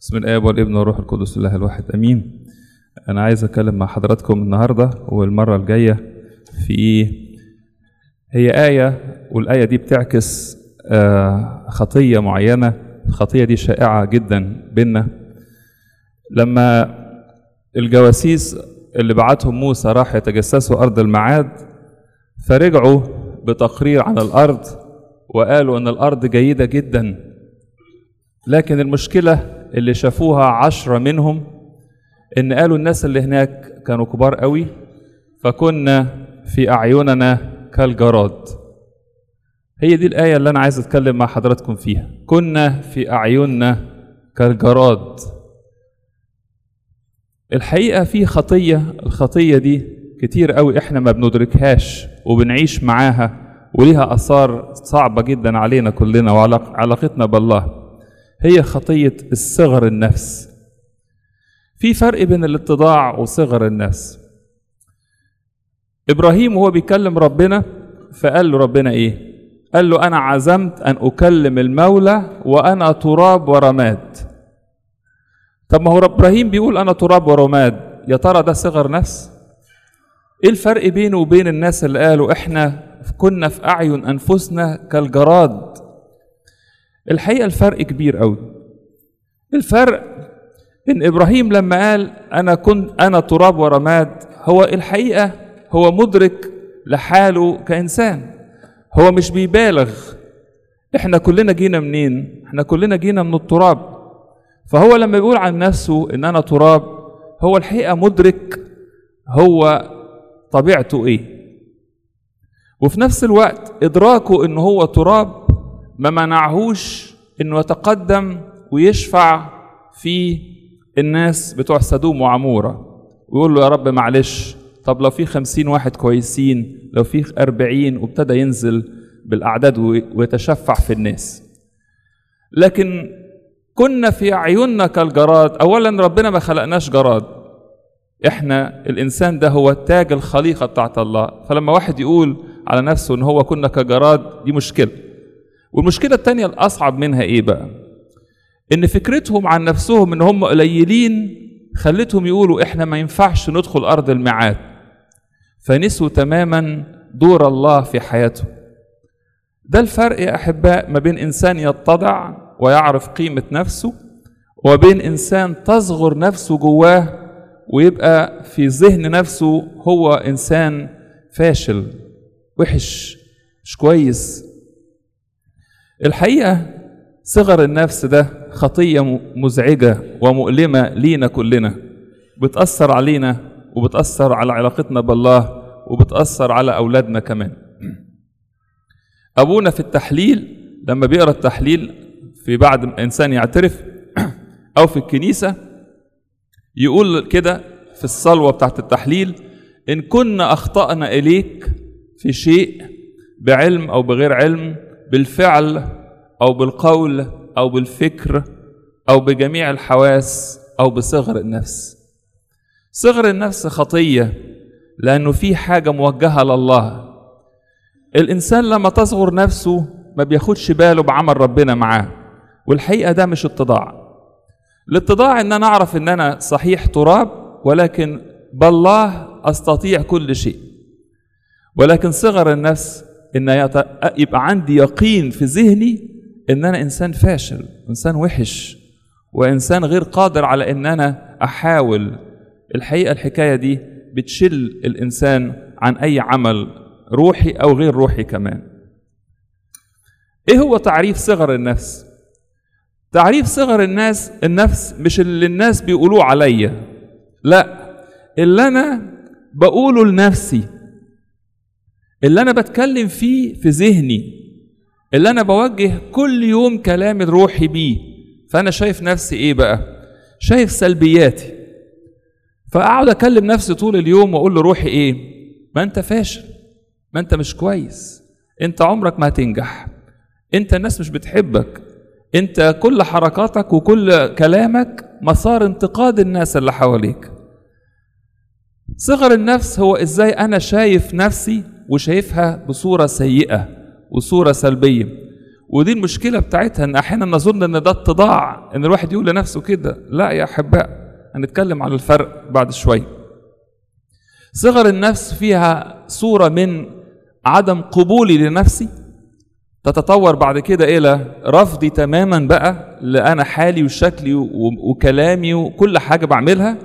بسم الآب والابن والروح القدس الله الواحد امين. انا عايز اتكلم مع حضراتكم النهارده والمره الجايه في هي آية، والآية دي بتعكس خطية معينة. الخطية دي شائعة جدا بينا. لما الجواسيس اللي بعتهم موسى راح يتجسسوا أرض الميعاد، فرجعوا بتقرير عن الأرض وقالوا أن الأرض جيدة جدا، لكن المشكلة اللي شافوها 10 منهم إن قالوا الناس اللي هناك كانوا كبار قوي، فكنا في أعيننا كالجراد. هي دي الآية اللي أنا عايز أتكلم مع حضراتكم فيها. كنا في أعيننا كالجراد. الحقيقة في خطية، الخطية دي كتير قوي إحنا ما بندركهاش وبنعيش معاها، وليها آثار صعبة جدا علينا كلنا وعلاقتنا بالله. هي خطية الصغر النفس. في فرق بين الاتضاع وصغر النفس. إبراهيم وهو بيكلم ربنا فقال له ربنا إيه؟ قال له أنا عزمت أن أكلم المولى وأنا تراب ورماد. طب ما هو إبراهيم بيقول أنا تراب ورماد، يا ترى ده صغر نفس؟ إيه الفرق بينه وبين الناس اللي قالوا إحنا كنا في أعين أنفسنا كالجراد؟ الحقيقة الفرق كبير قوي. الفرق إن إبراهيم لما قال أنا تراب ورماد، هو الحقيقة هو مدرك لحاله كإنسان، هو مش بيبالغ. إحنا كلنا جينا منين؟ إحنا كلنا جينا من التراب. فهو لما يقول عن نفسه إن أنا تراب، هو الحقيقة مدرك هو طبيعته إيه. وفي نفس الوقت إدراكه إنه هو تراب ما منعهوش إنه يتقدم ويشفع في الناس بتوع سدوم وعمورة ويقول له يا رب معلش، طب لو في 50 واحد كويسين، لو في 40، وابتدى ينزل بالأعداد ويتشفع في الناس. لكن كنا في أعيننا كالجراد. أولا ربنا ما خلقناش جراد، إحنا الإنسان ده هو تاج الخليقة بتاعت الله. فلما واحد يقول على نفسه إن هو كنا كجراد، دي مشكلة. والمشكلة التانية الأصعب منها إيه بقى؟ إن فكرتهم عن نفسهم إن هم قليلين خلتهم يقولوا إحنا ما ينفعش ندخل أرض الميعاد، فنسوا تماما دور الله في حياته. ده الفرق يا أحباء ما بين إنسان يتضع ويعرف قيمة نفسه، وبين إنسان تصغر نفسه جواه ويبقى في ذهن نفسه هو إنسان فاشل وحش مش كويس. الحقيقة صغر النفس ده خطية مزعجة ومؤلمة لينا كلنا، بتأثر علينا وبتأثر على علاقتنا بالله وبتأثر على أولادنا كمان. أبونا في التحليل لما بيقرأ التحليل في بعد ما إنسان يعترف أو في الكنيسة يقول كده في الصلوة بتاعت التحليل: إن كنا أخطأنا إليك في شيء بعلم أو بغير علم، بالفعل أو بالقول أو بالفكر أو بجميع الحواس أو بصغر النفس. صغر النفس خطية لأنه في حاجة موجهة لله. الإنسان لما تصغر نفسه ما بياخدش باله بعمل ربنا معاه، والحقيقة ده مش اتضاع. الاتضاع إن أنا أعرف إن أنا صحيح تراب، ولكن بالله أستطيع كل شيء. ولكن صغر النفس إن يبقى عندي يقين في ذهني إن أنا إنسان فاشل، إنسان وحش، وإنسان غير قادر على إن أنا أحاول. الحقيقة الحكاية دي بتشل الإنسان عن أي عمل روحي أو غير روحي كمان. إيه هو تعريف صغر النفس؟ تعريف صغر النفس مش اللي الناس بيقولوه عليا، لا، اللي أنا بقوله لنفسي، اللي أنا بتكلم فيه في ذهني، اللي أنا بوجه كل يوم كلام الروحي بيه. فأنا شايف نفسي إيه بقى؟ شايف سلبياتي، فأقعد أكلم نفسي طول اليوم وأقول لروحي إيه؟ ما أنت فاشل، ما أنت مش كويس، أنت عمرك ما هتنجح، أنت الناس مش بتحبك، أنت كل حركاتك وكل كلامك مسار انتقاد الناس اللي حواليك. صغر النفس هو إزاي أنا شايف نفسي وشايفها بصورة سيئة وصورة سلبية. ودي المشكلة بتاعتها، ان احيانا نظن ان ده اتضاع، ان الواحد يقول لنفسه كده. لا يا احباء، هنتكلم عن الفرق بعد شوية. صغر النفس فيها صورة من عدم قبولي لنفسي، تتطور بعد كده الى رفضي تماما بقى لأنا حالي وشكلي وكلامي وكل حاجة بعملها،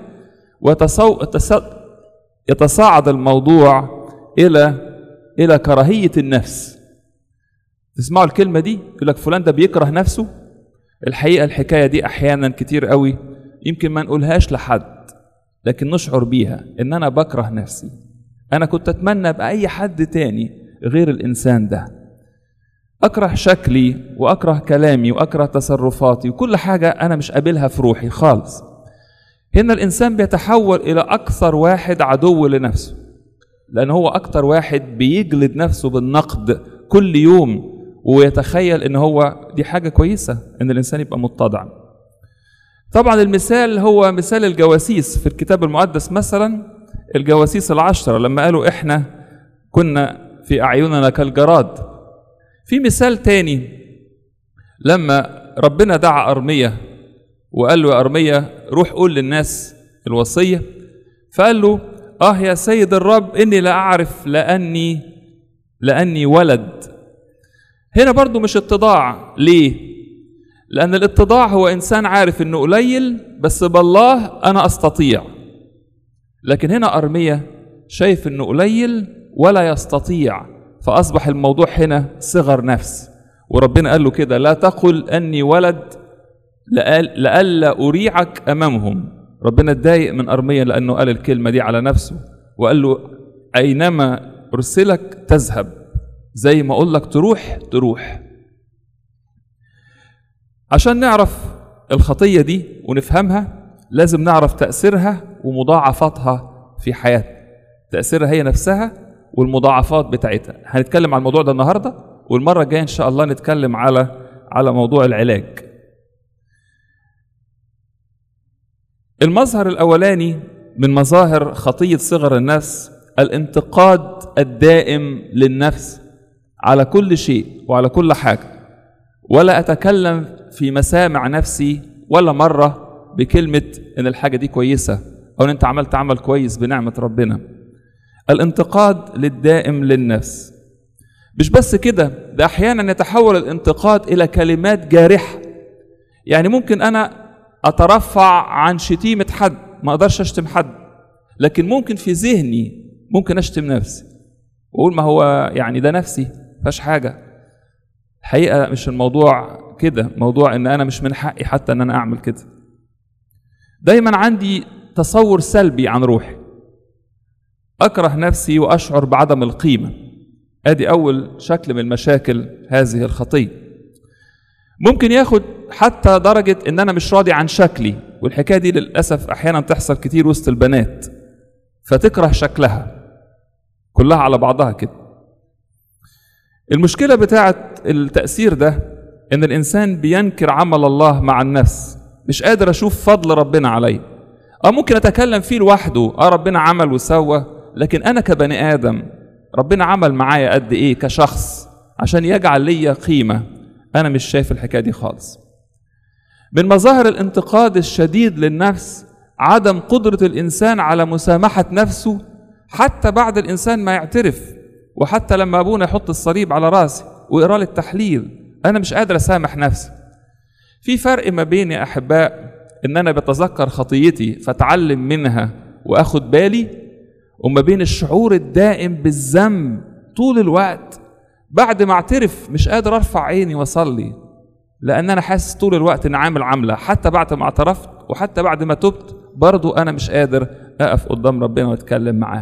يتصاعد الموضوع الى كراهية النفس. تسمعوا الكلمة دي، يقول لك فلان ده بيكره نفسه. الحقيقة الحكاية دي احيانا كتير قوي يمكن ما نقولهاش لحد، لكن نشعر بيها، ان انا بكره نفسي. انا كنت اتمنى بأي حد تاني غير الانسان ده. اكره شكلي واكره كلامي واكره تصرفاتي وكل حاجة انا مش قابلها في روحي خالص. هنا الانسان بيتحول الى اكثر واحد عدو لنفسه، لان هو اكثر واحد بيجلد نفسه بالنقد كل يوم، ويتخيل ان هو دي حاجة كويسة ان الانسان يبقى متضع. طبعا المثال هو مثال الجواسيس في الكتاب المقدس. مثلا الجواسيس 10 لما قالوا احنا كنا في اعيننا كالجراد. في مثال تاني لما ربنا دعا أرميا وقال له يا أرميا روح قول للناس الوصية، فقال له يا سيد الرب إني لا أعرف لأني ولد. هنا برضو مش اتضاع. ليه؟ لأن الاتضاع هو إنسان عارف إنه قليل، بس بالله أنا أستطيع. لكن هنا أرميا شايف إنه قليل ولا يستطيع، فأصبح الموضوع هنا صغر نفس. وربنا قال له كده لا تقل أني ولد لألا أريعك أمامهم. ربنا اتضايق من أرميا لأنه قال الكلمة دي على نفسه، وقال له أينما أرسلك تذهب، زي ما أقول لك تروح. عشان نعرف الخطية دي ونفهمها لازم نعرف تأثيرها ومضاعفاتها في حياتنا. تأثيرها هي نفسها والمضاعفات بتاعتها. هنتكلم عن الموضوع ده النهاردة، والمرة الجاية إن شاء الله نتكلم على موضوع العلاج. المظهر الأولاني من مظاهر خطية صغر النفس الانتقاد الدائم للنفس على كل شيء وعلى كل حاجة. ولا أتكلم في مسامع نفسي ولا مرة بكلمة إن الحاجة دي كويسة أو إن أنت عملت عمل كويس بنعمة ربنا. الانتقاد للدائم للنفس. مش بس كده، ده أحيانا يتحول الانتقاد إلى كلمات جارحة. يعني ممكن أنا أترفع عن شتيمة حد، ما أقدرش أشتم حد، لكن ممكن في ذهني ممكن أشتم نفسي وأقول ما هو يعني ده نفسي فاش حاجة. الحقيقة مش الموضوع كده، موضوع إن أنا مش من حقي حتى إن أنا أعمل كده. دايما عندي تصور سلبي عن روحي، أكره نفسي وأشعر بعدم القيمة. أدي أول شكل من مشاكل هذه الخطية. ممكن ياخد حتى درجة إن أنا مش راضي عن شكلي، والحكاية دي للأسف أحيانا تحصل كتير وسط البنات، فتكره شكلها كلها على بعضها كده. المشكلة بتاعت التأثير ده إن الإنسان بينكر عمل الله مع النفس، مش قادر أشوف فضل ربنا علي. ممكن أتكلم فيه لوحده، ربنا عمل وسوى، لكن أنا كبني آدم ربنا عمل معايا قد إيه كشخص عشان يجعل لي قيمة؟ أنا مش شايف الحكاية دي خالص. من مظاهر الانتقاد الشديد للنفس عدم قدرة الإنسان على مسامحة نفسه حتى بعد الإنسان ما يعترف، وحتى لما أبونا يحط الصليب على راسي ويقرأ لي التحليل أنا مش قادر أسامح نفسي. في فرق ما بين يا أحباء إن أنا بتذكر خطيتي فأتعلم منها وأخد بالي، وما بين الشعور الدائم بالذنب طول الوقت. بعد ما اعترف مش قادر ارفع عيني واصلي، لان انا حاسس طول الوقت ان عامل عمله، حتى بعد ما اعترفت وحتى بعد ما تبت برضو انا مش قادر اقف قدام ربنا واتكلم معاه.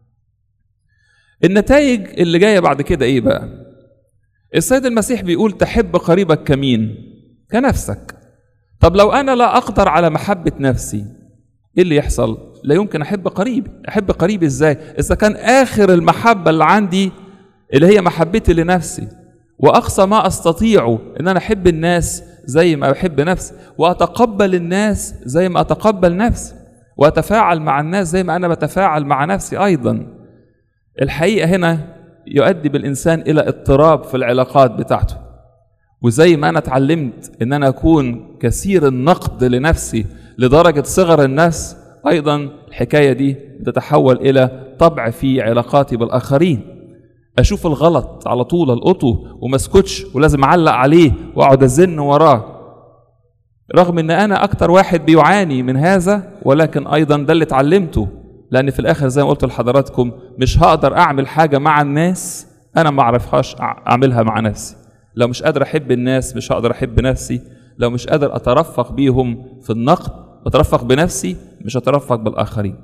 النتائج اللي جايه بعد كده ايه بقى؟ السيد المسيح بيقول تحب قريبك كمين؟ كنفسك. طب لو انا لا اقدر على محبه نفسي ايه اللي يحصل؟ لا يمكن احب قريبي. احب قريبي ازاي اذا كان اخر المحبه اللي عندي اللي هي محبتي لنفسي، وأقصى ما أستطيعه إن أنا أحب الناس زي ما أحب نفسي، وأتقبل الناس زي ما أتقبل نفسي، وأتفاعل مع الناس زي ما أنا بتفاعل مع نفسي أيضا. الحقيقة هنا يؤدي بالإنسان إلى اضطراب في العلاقات بتاعته، وزي ما أنا اتعلمت إن أنا أكون كثير النقد لنفسي لدرجة صغر النفس، أيضا الحكاية دي تتحول إلى طبع في علاقاتي بالآخرين. أشوف الغلط على طول ألقطه وما اسكتش ولازم أعلق عليه وأقعد أزن وراه، رغم إن أنا أكتر واحد بيعاني من هذا، ولكن أيضا ده اللي اتعلمته. لأن في الآخر زي ما قلت لحضراتكم مش هقدر أعمل حاجة مع الناس أنا ما أعرفهاش أعملها مع نفسي. لو مش قادر أحب الناس مش هقدر أحب نفسي. لو مش قادر أترفق بيهم في النقد أترفق بنفسي مش هترفق بالآخرين.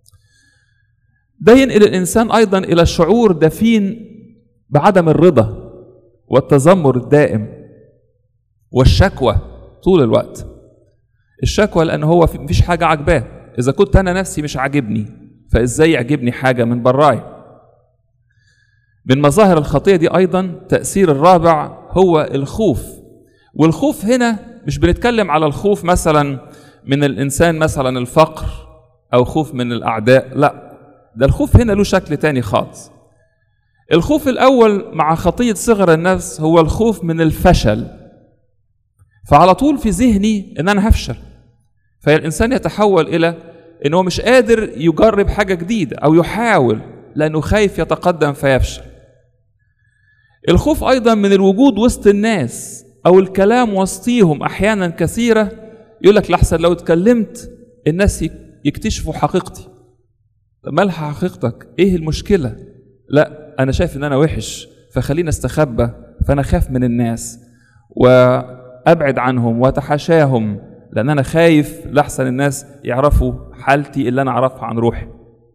ده ينقل الإنسان أيضا إلى شعور دفين بعدم الرضا والتذمر الدائم والشكوى طول الوقت. الشكوى لأن هو مفيش حاجة عجباه. إذا كنت أنا نفسي مش عاجبني فإزاي يعجبني حاجة من براي؟ من مظاهر الخطية دي أيضا تأثير الرابع هو الخوف. والخوف هنا مش بنتكلم على الخوف مثلا من الإنسان مثلا الفقر أو خوف من الأعداء، لا، ده الخوف هنا له شكل تاني خالص. الخوف الأول مع خطية صغر النفس هو الخوف من الفشل. فعلى طول في ذهني إن أنا هفشل، فالإنسان يتحول إلى إنه مش قادر يجرب حاجة جديدة أو يحاول لأنه خايف يتقدم فيفشل. الخوف أيضا من الوجود وسط الناس أو الكلام وسطيهم أحيانا كثيرة، يقول لك لحسن لو اتكلمت الناس يكتشفوا حقيقتي. مالها حقيقتك؟ إيه المشكلة؟ لا، أنا شايف إن أنا وحش فخلينا استخبى، فأنا خاف من الناس وأبعد عنهم وأتحاشاهم لأن أنا خايف لحسن الناس يعرفوا حالتي اللي أنا أعرفها عن روحي.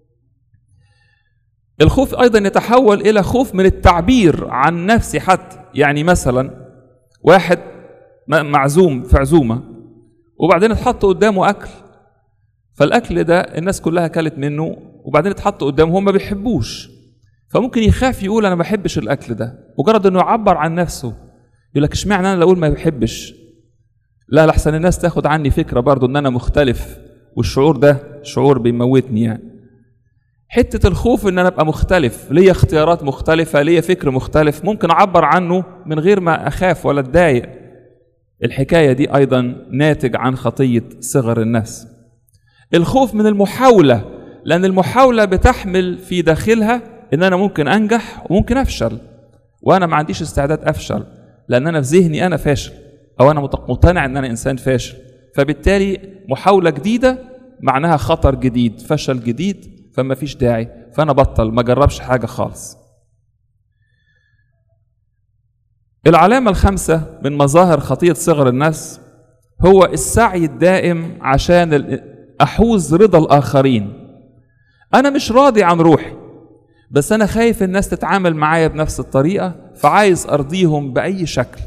الخوف أيضا يتحول إلى خوف من التعبير عن نفسي حتى. يعني مثلا واحد معزوم في عزومة وبعدين اتحط قدامه أكل، فالأكل ده الناس كلها كلت منه وبعدين اتحط قدامه هم ما بيحبوش، فممكن يخاف يقول أنا ما بحبش الأكل ده، مجرد أنه يعبر عن نفسه. يقول لك اشمعنى أنا أقول ما بحبش؟ لا، لحسن الناس تاخد عني فكرة برضو أن أنا مختلف، والشعور ده شعور بيموتني. يعني حتة الخوف ان انا ابقى مختلف، ليا اختيارات مختلفة، ليا فكر مختلف، ممكن اعبر عنه من غير ما اخاف ولا اتضايق. الحكاية دي ايضا ناتج عن خطية صغر النفس. الخوف من المحاولة، لان المحاولة بتحمل في داخلها ان انا ممكن انجح وممكن افشل، وانا ما عنديش استعداد افشل لان انا في ذهني انا فاشل او انا مقتنع ان انا انسان فاشل. فبالتالي محاولة جديدة معناها خطر جديد، فشل جديد، فما فيش داعي، فأنا بطل ما جربش حاجة خالص. العلامة الخامسة من مظاهر خطية صغر النفس هو السعي الدائم عشان أحوز رضا الآخرين. أنا مش راضي عن روحي بس أنا خايف الناس تتعامل معايا بنفس الطريقة، فعايز أرضيهم بأي شكل.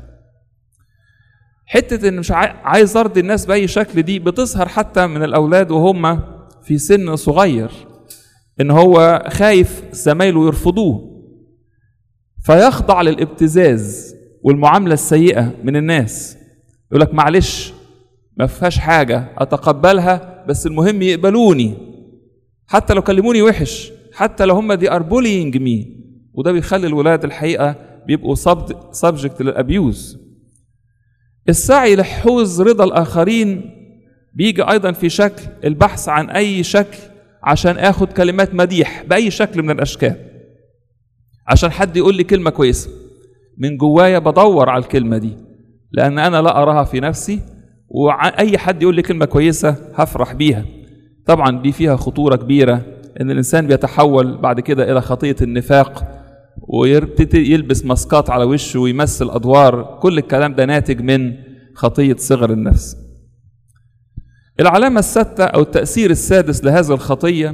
حتة إن مش عايز أرضي الناس بأي شكل دي بتظهر حتى من الأولاد وهم في سن صغير، إن هو خايف زمايله يرفضوه فيخضع للابتزاز والمعاملة السيئة من الناس. يقول لك معلش ما فيهاش حاجة أتقبلها، بس المهم يقبلوني حتى لو كلموني وحش، حتى لو هم دي are bullying me. وده بيخلي الولاد الحقيقة بيبقوا subject للأبيوز. السعي لحوز رضا الآخرين بيجي أيضا في شكل البحث عن أي شكل عشان اخد كلمات مديح بأي شكل من الأشكال، عشان حد يقول لي كلمة كويسة. من جوايا بدور على الكلمة دي لأن أنا لا أراها في نفسي، وأي حد يقول لي كلمة كويسة هفرح بيها. طبعا دي فيها خطورة كبيرة، إن الإنسان بيتحول بعد كده إلى خطية النفاق ويبتدي يلبس ماسكات على وشه ويمثل أدوار. كل الكلام ده ناتج من خطية صغر النفس. العلامة السادسة أو التأثير السادس لهذه الخطية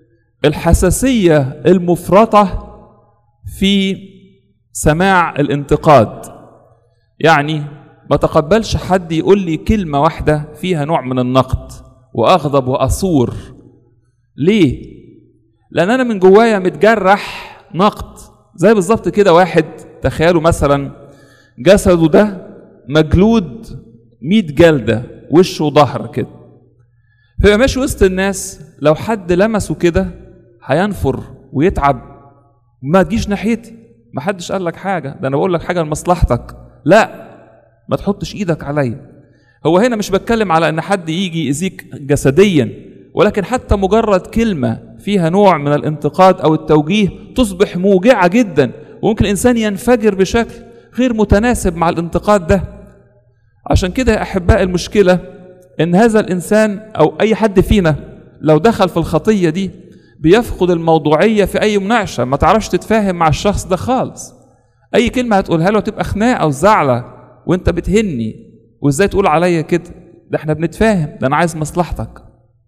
الحساسية المفرطة في سماع الانتقاد. يعني ما تقبلش حد يقول لي كلمة واحدة فيها نوع من النقد وأغضب وأثور. ليه؟ لأن أنا من جوايا متجرح نقد. زي بالظبط كده واحد تخيلوا مثلا جسده ده مجلود 100 جلدة وشه وظهر كده، فيبقى ماشي وسط الناس لو حد لمسه كده هينفر ويتعب. ما تجيش ناحيتي، ما حدش قال لك حاجة، ده أنا بقول لك حاجة لمصلحتك. لا، ما تحطش ايدك عليا. هو هنا مش بتكلم على ان حد يجي يأذيك جسديا، ولكن حتى مجرد كلمة فيها نوع من الانتقاد او التوجيه تصبح موجعة جدا، وممكن الانسان ينفجر بشكل غير متناسب مع الانتقاد ده. عشان كده يا احباء المشكلة ان هذا الانسان او اي حد فينا لو دخل في الخطية دي بيفقد الموضوعية في اي مناقشة، ما تعرفش تتفاهم مع الشخص ده خالص. اي كلمة هتقولها له تبقى خناقة وزعلة، وانت بتهني وازاي تقول عليا كده، ده احنا بنتفاهم، ده انا عايز مصلحتك.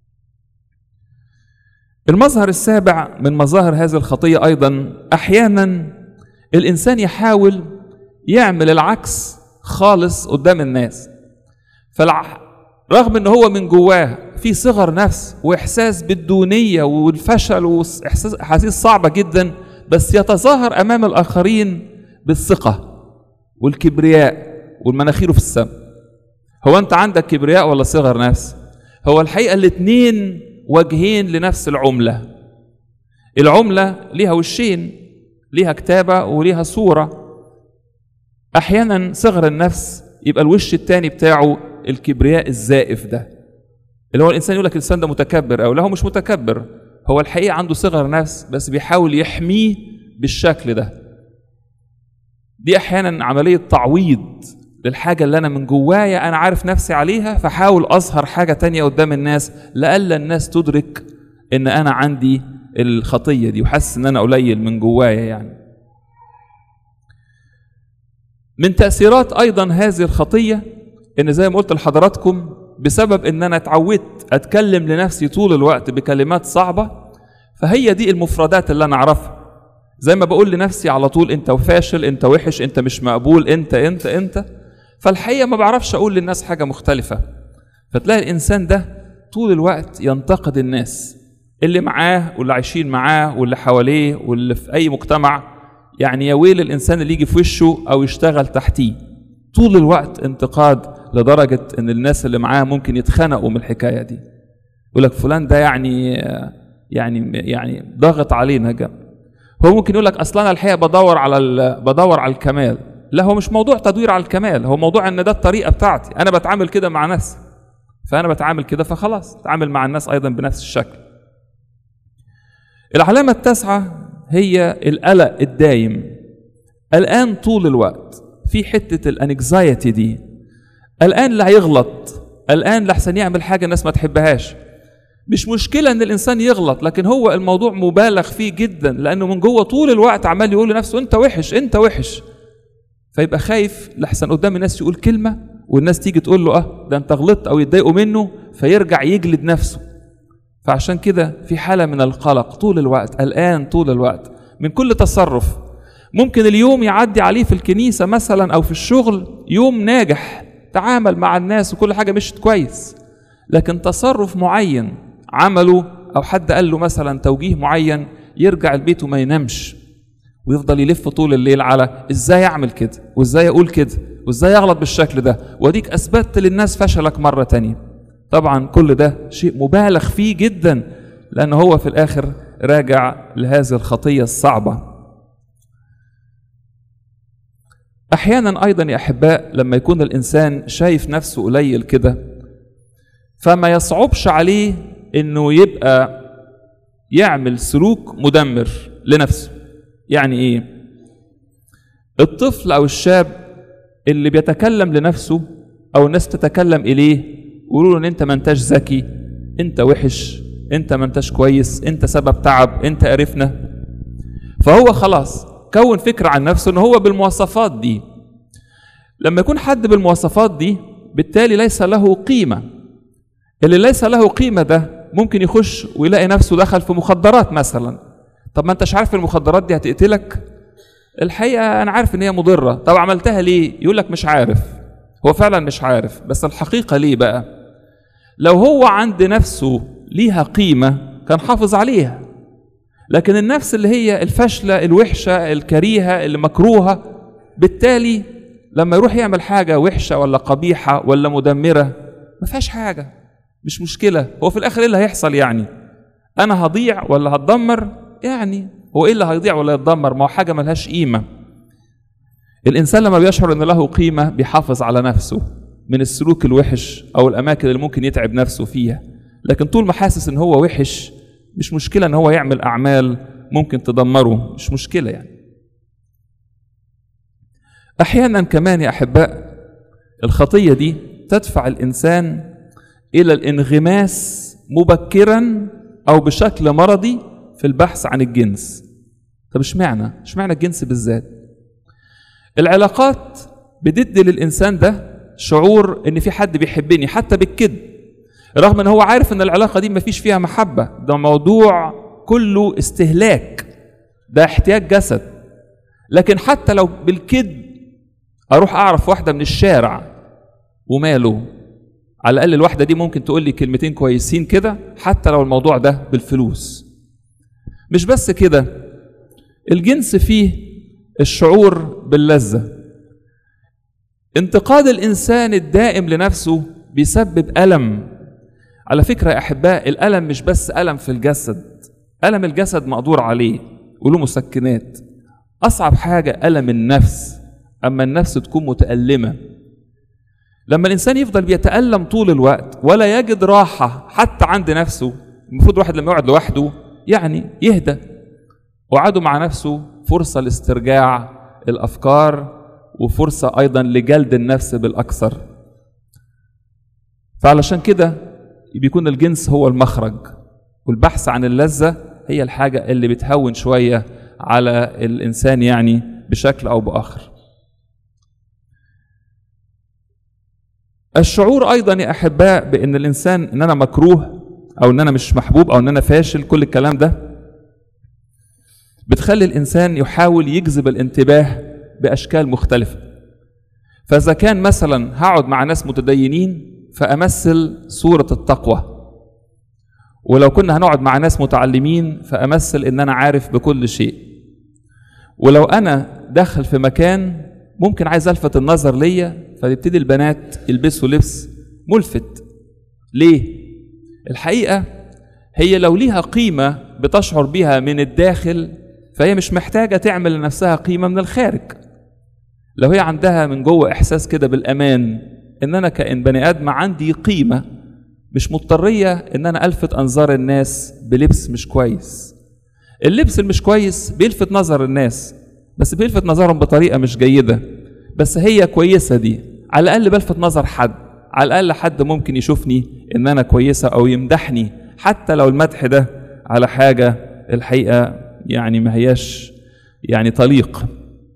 المظهر السابع من مظاهر هذه الخطية ايضا، احيانا الانسان يحاول يعمل العكس خالص قدام الناس، رغم ان هو من جواه في صغر نفس واحساس بالدونية والفشل واحاسيس صعبة جدا، بس يتظاهر امام الاخرين بالثقة والكبرياء والمناخير في السماء. هو انت عندك كبرياء ولا صغر نفس؟ هو الحقيقة الاثنين وجهين لنفس العملة. العملة ليها وشين، ليها كتابة وليها صورة. احيانا صغر النفس يبقى الوش الثاني بتاعه الكبرياء الزائف ده، اللي هو الانسان يقول لك الانسان ده متكبر، او لا هو مش متكبر، هو الحقيقة عنده صغر نفس بس بيحاول يحميه بالشكل ده. دي احيانا عملية تعويض للحاجة اللي انا من جوايا انا عارف نفسي عليها، فحاول اظهر حاجة تانية قدام الناس لألا الناس تدرك ان انا عندي الخطية دي وحاسس ان انا قليل من جوايا يعني. من تأثيرات ايضا هذه الخطية ان زي ما قلت لحضراتكم، بسبب ان انا اتعودت اتكلم لنفسي طول الوقت بكلمات صعبة، فهي دي المفردات اللي انا اعرفها. زي ما بقول لنفسي على طول انت فاشل، انت وحش، انت مش مقبول، انت، فالحقيقة ما بعرفش اقول للناس حاجة مختلفة. فتلاقي الانسان ده طول الوقت ينتقد الناس اللي معاه واللي عايشين معاه واللي حواليه واللي في اي مجتمع. يعني يا ويل الانسان اللي يجي في وشه او يشتغل تحتيه، طول الوقت انتقاد، لدرجة ان الناس اللي معاه ممكن يتخنقوا من الحكاية دي. يقول لك فلان ده يعني ضاغط علينا جنب. هو ممكن يقول لك اصلا انا الحقيقة بدور على الكمال. لا، هو مش موضوع تدوير على الكمال، هو موضوع ان ده الطريقة بتاعتي، انا بتعامل كده مع نفسي، فانا بتعامل كده فخلاص اتعامل مع الناس ايضا بنفس الشكل. العلامة التاسعة هي القلق الدايم. قلقان طول الوقت، في حتة الانكزايتي دي، قلقان لا هيغلط، قلقان لحسن يعمل حاجة الناس ما تحبهاش. مش مشكلة ان الانسان يغلط، لكن هو الموضوع مبالغ فيه جدا، لانه من جوه طول الوقت عمال يقول لنفسه انت وحش انت وحش، فيبقى خايف لحسن قدام الناس يقول كلمة والناس تيجي تقول له ده انت غلطت او يتضايقوا منه، فيرجع يجلد نفسه. فعشان كده في حالة من القلق طول الوقت، قلقان طول الوقت من كل تصرف. ممكن اليوم يعدي عليه في الكنيسة مثلا او في الشغل يوم ناجح، تعامل مع الناس وكل حاجة مشت كويس، لكن تصرف معين عمله او حد قال له مثلا توجيه معين، يرجع البيت وما ينامش ويفضل يلف طول الليل على ازاي اعمل كده وازاي اقول كده وازاي اغلط بالشكل ده، واديك اثبتت للناس فشلك مرة تانية. طبعا كل ده شيء مبالغ فيه جدا، لأنه هو في الآخر راجع لهذه الخطية الصعبة. أحيانا أيضا يا أحباء لما يكون الإنسان شايف نفسه قليل كده، فما يصعبش عليه إنه يبقى يعمل سلوك مدمر لنفسه. يعني إيه؟ الطفل أو الشاب اللي بيتكلم لنفسه أو الناس تتكلم إليه ويقولوا له انت ما انتش ذكي، انت وحش، انت ما انتش كويس، انت سبب تعب، انت قرفنا، فهو خلاص كون فكرة عن نفسه ان هو بالمواصفات دي. لما يكون حد بالمواصفات دي بالتالي ليس له قيمة. اللي ليس له قيمة ده ممكن يخش ويلاقي نفسه دخل في مخدرات مثلا. طب ما انتش عارف المخدرات دي هتقتلك؟ الحقيقة انا عارف ان هي مضرة. طب عملتها ليه؟ يقول لك مش عارف. هو فعلا مش عارف، بس الحقيقة ليه بقى؟ لو هو عند نفسه ليها قيمة كان حافظ عليها، لكن النفس اللي هي الفاشلة الوحشة الكريهة اللي مكروهة، بالتالي لما يروح يعمل حاجة وحشة ولا قبيحة ولا مدمرة ما فيهاش حاجة، مش مشكلة. هو في الآخر إيه اللي هيحصل يعني؟ أنا هضيع ولا هتدمر؟ يعني هو إيه اللي هيضيع ولا يتدمر؟ ما هو حاجة ملهاش قيمة. الإنسان لما بيشعر أن له قيمة بيحافظ على نفسه من السلوك الوحش أو الأماكن اللي ممكن يتعب نفسه فيها. لكن طول ما حاسس أن هو وحش مش مشكلة أن هو يعمل أعمال ممكن تدمره، مش مشكلة يعني. أحيانا كمان يا أحباء الخطية دي تدفع الإنسان إلى الانغماس مبكرا أو بشكل مرضي في البحث عن الجنس. طب اشمعنى الجنس بالذات؟ العلاقات بتدي للإنسان ده شعور إن في حد بيحبني حتى بالكذب، رغم إن هو عارف إن العلاقة دي مفيش فيها محبة، ده موضوع كله استهلاك، ده احتياج جسد. لكن حتى لو بالكذب أروح أعرف واحدة من الشارع وماله، على الأقل الواحدة دي ممكن تقول لي كلمتين كويسين كده، حتى لو الموضوع ده بالفلوس. مش بس كده، الجنس فيه الشعور باللذة. انتقاد الإنسان الدائم لنفسه بيسبب ألم. على فكرة يا أحباء الألم مش بس ألم في الجسد، ألم الجسد مقدور عليه وله مسكنات. أصعب حاجة ألم النفس، أما النفس تكون متألمة. لما الإنسان يفضل بيتألم طول الوقت ولا يجد راحة حتى عند نفسه، المفروض واحد لما يقعد لوحده يعني يهدى، وقعده مع نفسه فرصة لاسترجاع الأفكار وفرصة أيضا لجلد النفس بالأكثر. فعلشان كده بيكون الجنس هو المخرج، والبحث عن اللذة هي الحاجة اللي بتهون شوية على الإنسان يعني بشكل أو بآخر. الشعور أيضا يا أحباء بأن الإنسان أن أنا مكروه أو أن أنا مش محبوب أو أن أنا فاشل، كل الكلام ده بتخلي الإنسان يحاول يجذب الانتباه بأشكال مختلفة. فإذا كان مثلا هقعد مع ناس متدينين فأمثل صورة التقوى، ولو كنا هنقعد مع ناس متعلمين فأمثل إن أنا عارف بكل شيء، ولو أنا داخل في مكان ممكن عايز ألفت النظر ليا فتبتدي البنات يلبسوا لبس ملفت. ليه؟ الحقيقة هي لو ليها قيمة بتشعر بيها من الداخل فهي مش محتاجة تعمل لنفسها قيمة من الخارج. لو هي عندها من جوه إحساس كده بالأمان إن أنا كائن بني آدم عندي قيمة، مش مضطرية إن أنا ألفت أنظار الناس بلبس مش كويس. اللبس المش كويس بيلفت نظر الناس، بس بيلفت نظرهم بطريقة مش جيدة، بس هي كويسة دي على الأقل بلفت نظر حد، على الأقل حد ممكن يشوفني إن أنا كويسة أو يمدحني، حتى لو المدح ده على حاجة الحقيقة يعني ما هياش يعني طليق.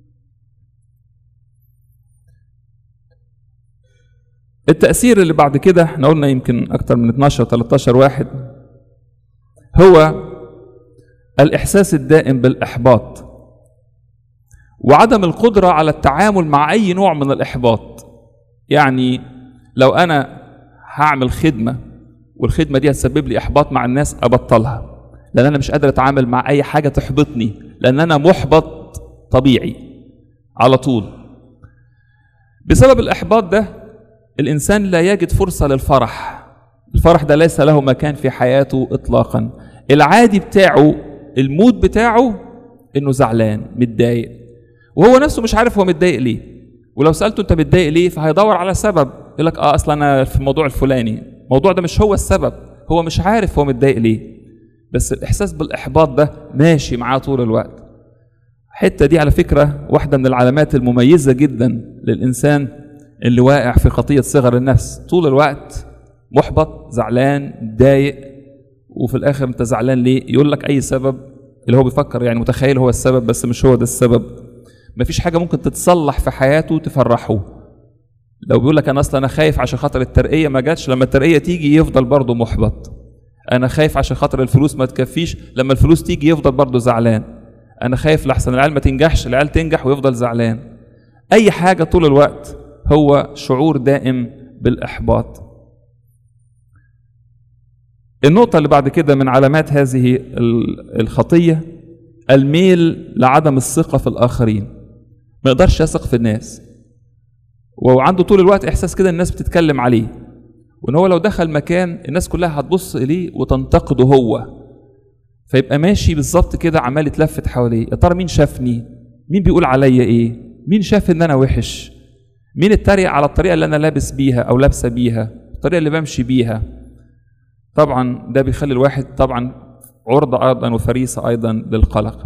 التأثير اللي بعد كده احنا قلنا يمكن أكتر من 12-13 واحد، هو الإحساس الدائم بالإحباط وعدم القدرة على التعامل مع أي نوع من الإحباط. يعني لو أنا هعمل خدمة والخدمة دي هتسبب لي إحباط مع الناس أبطلها، لأن أنا مش قادر أتعامل مع أي حاجة تحبطني، لأن أنا محبط طبيعي على طول. بسبب الإحباط ده الإنسان لا يجد فرصة للفرح. الفرح ده ليس له مكان في حياته إطلاقا. العادي بتاعه، المود بتاعه إنه زعلان متضايق، وهو نفسه مش عارف هو متضايق ليه. ولو سألته أنت متضايق ليه فهيدور على سبب، يقول لك أصلا أنا في الموضوع الفلاني. الموضوع ده مش هو السبب، هو مش عارف هو متضايق ليه، بس الإحساس بالإحباط ده ماشي معاه طول الوقت. الحتة دي على فكرة واحدة من العلامات المميزة جدا للإنسان اللي واقع في خطية صغر النفس. طول الوقت محبط زعلان متضايق، وفي الآخر أنت زعلان ليه؟ يقول لك أي سبب اللي هو بيفكر يعني متخيل هو السبب، بس مش هو ده السبب. مفيش حاجة ممكن تتصلح في حياته تفرحه. لو بيقول لك أنا أصلا أنا خايف عشان خاطر الترقية ما جاتش، لما الترقية تيجي يفضل برضه محبط. أنا خايف عشان خاطر الفلوس ما تكفيش، لما الفلوس تيجي يفضل برضه زعلان. أنا خايف لحسن العيال ما تنجحش، العيال تنجح ويفضل زعلان. أي حاجة طول الوقت هو شعور دائم بالإحباط. النقطة اللي بعد كده من علامات هذه الخطية الميل لعدم الثقة في الآخرين. ما يقدرش يثق في الناس، وعنده طول الوقت إحساس كده الناس بتتكلم عليه، وإن هو لو دخل مكان الناس كلها هتبص إليه وتنتقده هو، فيبقى ماشي بالظبط كده عمال يتلفت حواليه. يا ترى مين شافني؟ مين بيقول عليا إيه؟ مين شاف ان انا وحش؟ مين اتريق على الطريقة اللي انا لابس بيها او لابسة بيها، الطريقة اللي بمشي بيها؟ طبعا ده بيخلي الواحد طبعا عرضة ايضا وفريسة ايضا للقلق.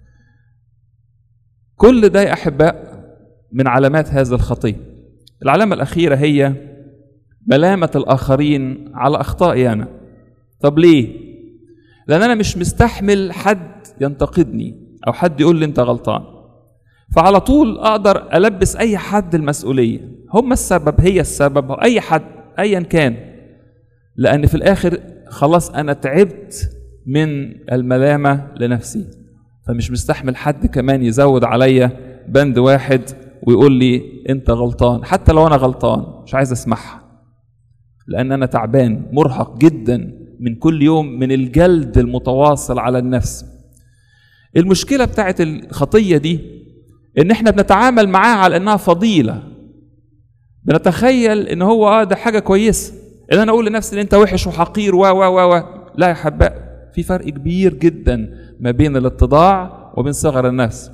كل ده يا احباء من علامات هذه الخطية. العلامة الأخيرة هي ملامة الآخرين على أخطائي أنا. طب ليه؟ لأن أنا مش مستحمل حد ينتقدني أو حد يقول لي أنت غلطان، فعلى طول أقدر ألبس أي حد المسؤولية، هم السبب، هي السبب، أي حد أيا كان، لأن في الآخر خلاص أنا تعبت من الملامة لنفسي، فمش مستحمل حد كمان يزود عليا بند واحد ويقول لي انت غلطان، حتى لو انا غلطان مش عايز اسمعها، لان انا تعبان مرهق جدا من كل يوم من الجلد المتواصل على النفس. المشكلة بتاعت الخطية دي ان احنا بنتعامل معاها على انها فضيلة، بنتخيل ان هو ده حاجة كويسة ان انا اقول لنفسي ان انت وحش وحقير و لا يا حباء، في فرق كبير جدا ما بين الاتضاع وبين صغر النفس.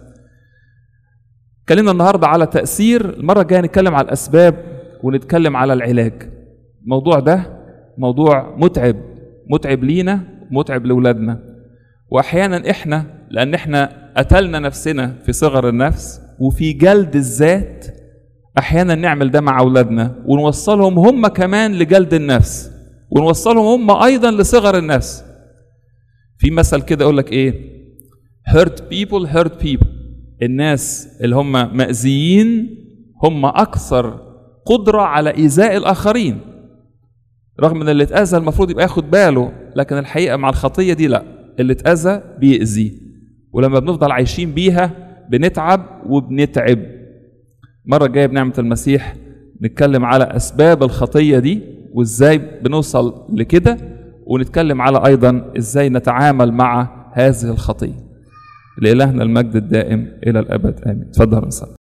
اتكلمنا النهاردة على تأثير، المرة الجاية نتكلم على الأسباب ونتكلم على العلاج. الموضوع ده موضوع متعب لينا، متعب لأولادنا، وأحيانا إحنا لأن إحنا قتلنا نفسنا في صغر النفس وفي جلد الذات، أحيانا نعمل ده مع أولادنا ونوصلهم هم كمان لجلد النفس، ونوصلهم هم أيضا لصغر النفس. في مثل كده يقول لك إيه؟ hurt people. الناس اللي هم مأذيين هم أكثر قدرة على إيذاء الآخرين، رغم ان اللي اتأذى المفروض يبقى ياخد باله، لكن الحقيقة مع الخطية دي لا، اللي اتأذى بيأذي، ولما بنفضل عايشين بيها بنتعب وبنتعب. مرة الجاية بنعمة المسيح نتكلم على أسباب الخطية دي وإزاي بنوصل لكده، ونتكلم على أيضا إزاي نتعامل مع هذه الخطية. لإلهنا المجد الدائم إلى الأبد آمين. تفضل نصلي.